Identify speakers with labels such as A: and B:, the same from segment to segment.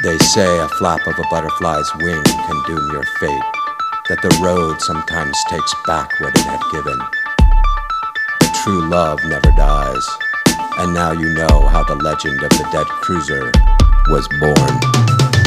A: They say a flap of a butterfly's wing can doom your fate, that the road sometimes takes back what it had given. But true love never dies, and now you know how the legend of the dead cruiser was born.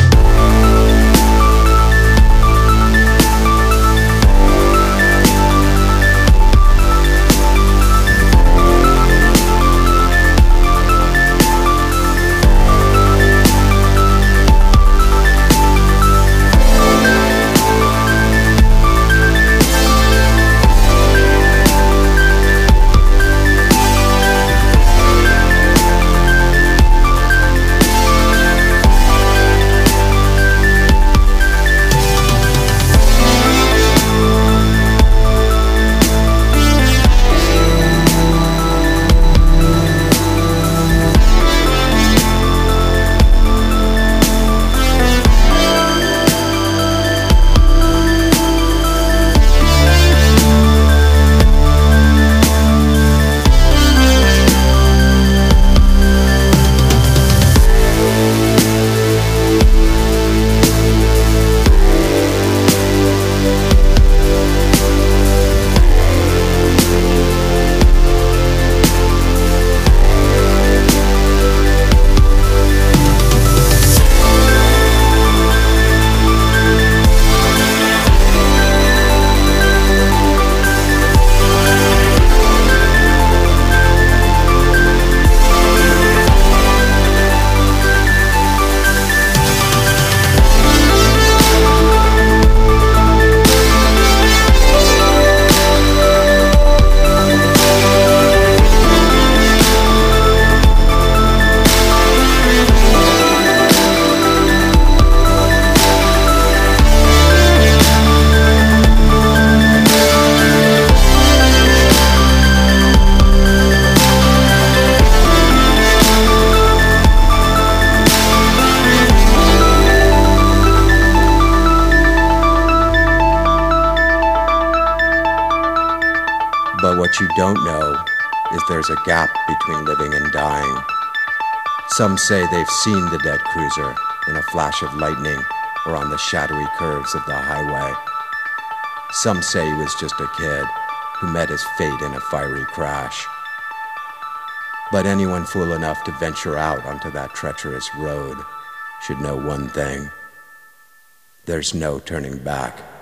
A: But what you don't know is there's a gap between living and dying. Some say they've seen the dead cruiser in a flash of lightning or on the shadowy curves of the highway. Some say he was just a kid who met his fate in a fiery crash. But anyone fool enough to venture out onto that treacherous road should know one thing: there's no turning back.